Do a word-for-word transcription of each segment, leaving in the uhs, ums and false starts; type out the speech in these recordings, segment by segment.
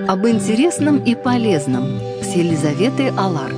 Об интересном и полезном с Елизаветой Алар.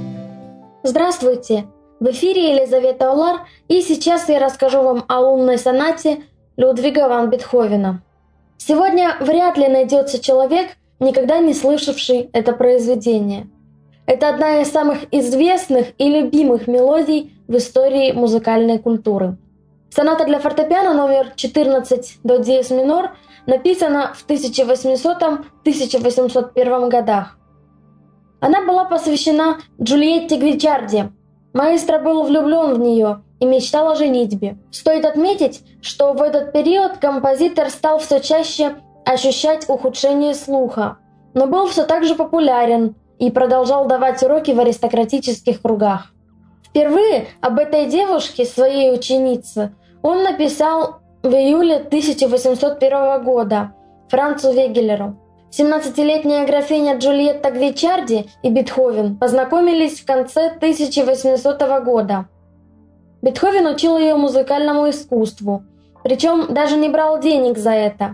Здравствуйте! В эфире Елизавета Алар, и сейчас я расскажу вам о лунной сонате Людвига ван Бетховена. Сегодня вряд ли найдется человек, никогда не слышавший это произведение. Это одна из самых известных и любимых мелодий в истории музыкальной культуры. Соната для фортепиано номер четырнадцать до диез минор написана в тысяча восьмисотом — тысяча восемьсот первом годах. Она была посвящена Джульетте Гвичарди. Маэстро был влюблен в нее и мечтал о женитьбе. Стоит отметить, что в этот период композитор стал все чаще ощущать ухудшение слуха, но был все так же популярен и продолжал давать уроки в аристократических кругах. Впервые об этой девушке, своей ученице, он написал в июле тысяча восемьсот первого года Францу Вегелеру. семнадцатилетняя графиня Джульетта Гвичарди и Бетховен познакомились в конце тысяча восьмисотого года. Бетховен учил ее музыкальному искусству, причем даже не брал денег за это.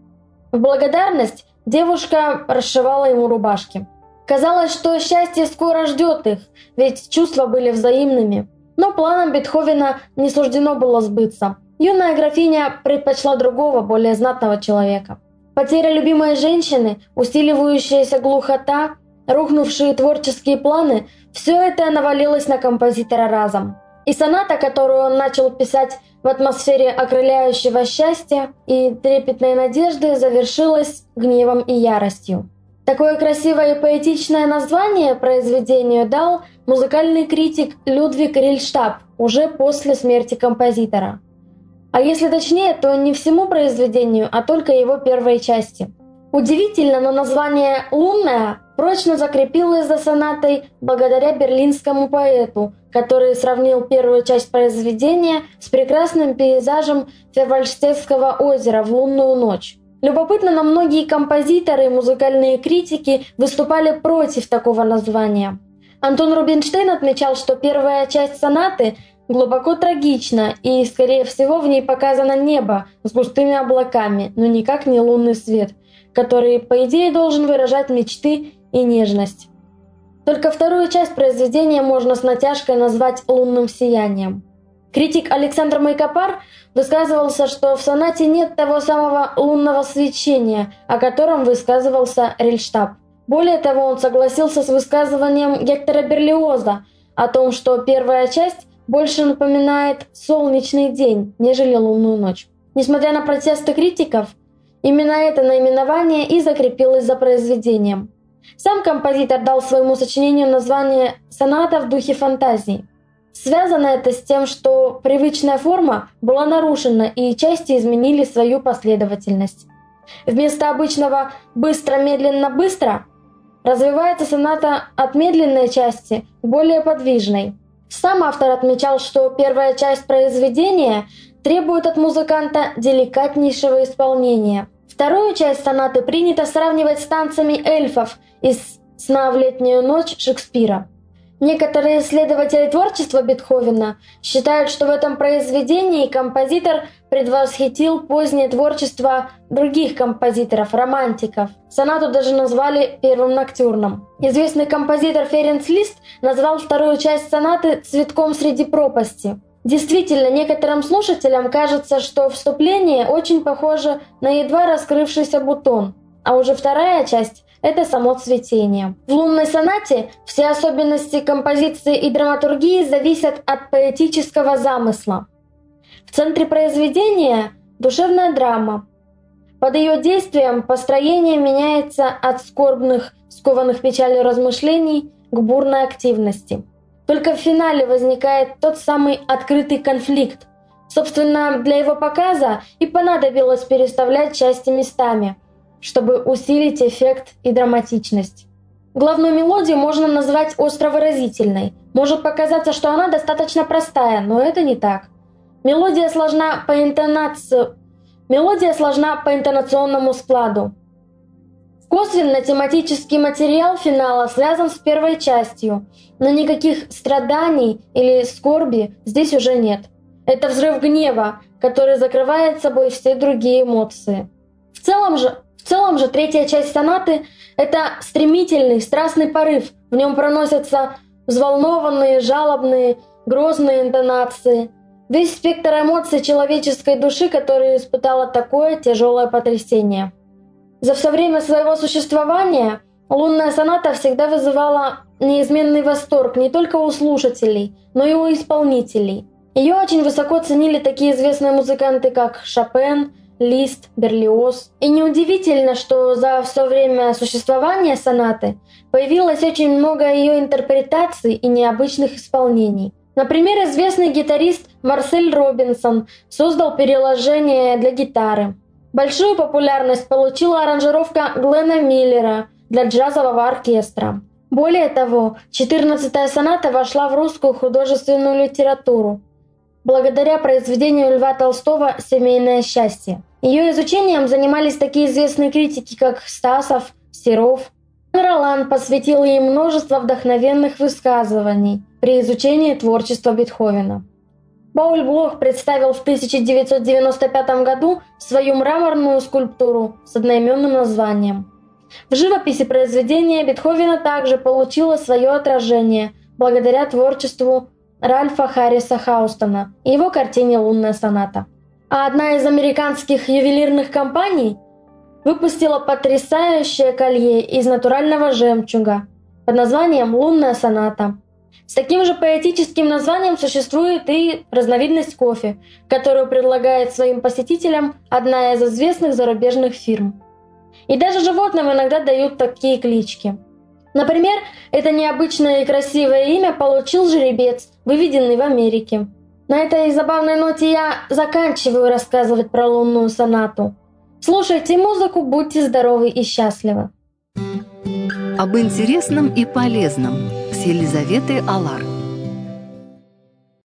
В благодарность девушка расшивала ему рубашки. Казалось, что счастье скоро ждет их, ведь чувства были взаимными. Но планам Бетховена не суждено было сбыться. Юная графиня предпочла другого, более знатного человека. Потеря любимой женщины, усиливающаяся глухота, рухнувшие творческие планы – все это навалилось на композитора разом. И соната, которую он начал писать в атмосфере окрыляющего счастья и трепетной надежды, завершилась гневом и яростью. Такое красивое и поэтичное название произведению дал музыкальный критик Людвиг Рильштаб уже после смерти композитора. А если точнее, то не всему произведению, а только его первой части. Удивительно, но название «Лунная» прочно закрепилось за сонатой благодаря берлинскому поэту, который сравнил первую часть произведения с прекрасным пейзажем Фервальштетского озера в лунную ночь. Любопытно, но многие композиторы и музыкальные критики выступали против такого названия. Антон Рубинштейн отмечал, что первая часть сонаты глубоко трагична, и, скорее всего, в ней показано небо с густыми облаками, но никак не лунный свет, который, по идее, должен выражать мечты и нежность. Только вторую часть произведения можно с натяжкой назвать лунным сиянием. Критик Александр Майкопар высказывался, что в сонате нет того самого лунного свечения, о котором высказывался Рильштаб. Более того, он согласился с высказыванием Гектора Берлиоза о том, что первая часть больше напоминает солнечный день, нежели лунную ночь. Несмотря на протесты критиков, именно это наименование и закрепилось за произведением. Сам композитор дал своему сочинению название «Соната в духе фантазии». Связано это с тем, что привычная форма была нарушена и части изменили свою последовательность. Вместо обычного «быстро-медленно-быстро» развивается соната от медленной части к более подвижной. Сам автор отмечал, что первая часть произведения требует от музыканта деликатнейшего исполнения. Вторую часть сонаты принято сравнивать с танцами эльфов из «Сна в летнюю ночь» Шекспира. Некоторые исследователи творчества Бетховена считают, что в этом произведении композитор предвосхитил позднее творчество других композиторов-романтиков. Сонату даже назвали первым ноктюрном. Известный композитор Ференц Лист назвал вторую часть сонаты «Цветком среди пропасти». Действительно, некоторым слушателям кажется, что вступление очень похоже на едва раскрывшийся бутон, а уже вторая часть – это само цветение. В лунной сонате все особенности композиции и драматургии зависят от поэтического замысла. В центре произведения – душевная драма. Под ее действием построение меняется от скорбных, скованных печалью размышлений к бурной активности. Только в финале возникает тот самый открытый конфликт. Собственно, для его показа и понадобилось переставлять части местами, чтобы усилить эффект и драматичность. Главную мелодию можно назвать островыразительной. Может показаться, что она достаточно простая, но это не так. Мелодия сложна по интонации... Мелодия сложна по интонационному складу. Косвенно тематический материал финала связан с первой частью, но никаких страданий или скорби здесь уже нет. Это взрыв гнева, который закрывает собой все другие эмоции. В целом же, в В целом же третья часть сонаты – это стремительный, страстный порыв. В нем проносятся взволнованные, жалобные, грозные интонации. Весь спектр эмоций человеческой души, которая испытала такое тяжелое потрясение. За все время своего существования лунная соната всегда вызывала неизменный восторг не только у слушателей, но и у исполнителей. Ее очень высоко ценили такие известные музыканты, как Шопен, Лист, Берлиоз. И неудивительно, что за все время существования сонаты появилось очень много ее интерпретаций и необычных исполнений. Например, известный гитарист Марсель Робинсон создал переложение для гитары. Большую популярность получила аранжировка Глена Миллера для джазового оркестра. Более того, четырнадцатая соната вошла в русскую художественную литературу благодаря произведению Льва Толстого «Семейное счастье». Ее изучением занимались такие известные критики, как Стасов, Серов. Ролан посвятил ей множество вдохновенных высказываний при изучении творчества Бетховена. Пауль Блох представил в тысяча девятьсот девяносто пятом году свою мраморную скульптуру с одноименным названием. В живописи произведение Бетховена также получило свое отражение благодаря творчеству Ральфа Харриса Хаустона и его картине «Лунная соната». А одна из американских ювелирных компаний выпустила потрясающее колье из натурального жемчуга под названием «Лунная соната». С таким же поэтическим названием существует и разновидность кофе, которую предлагает своим посетителям одна из известных зарубежных фирм. И даже животным иногда дают такие клички. Например, это необычное и красивое имя получил жеребец, выведенный в Америке. На этой забавной ноте я заканчиваю рассказывать про лунную сонату. Слушайте музыку, будьте здоровы и счастливы. Об интересном и полезном с Елизаветой Алар.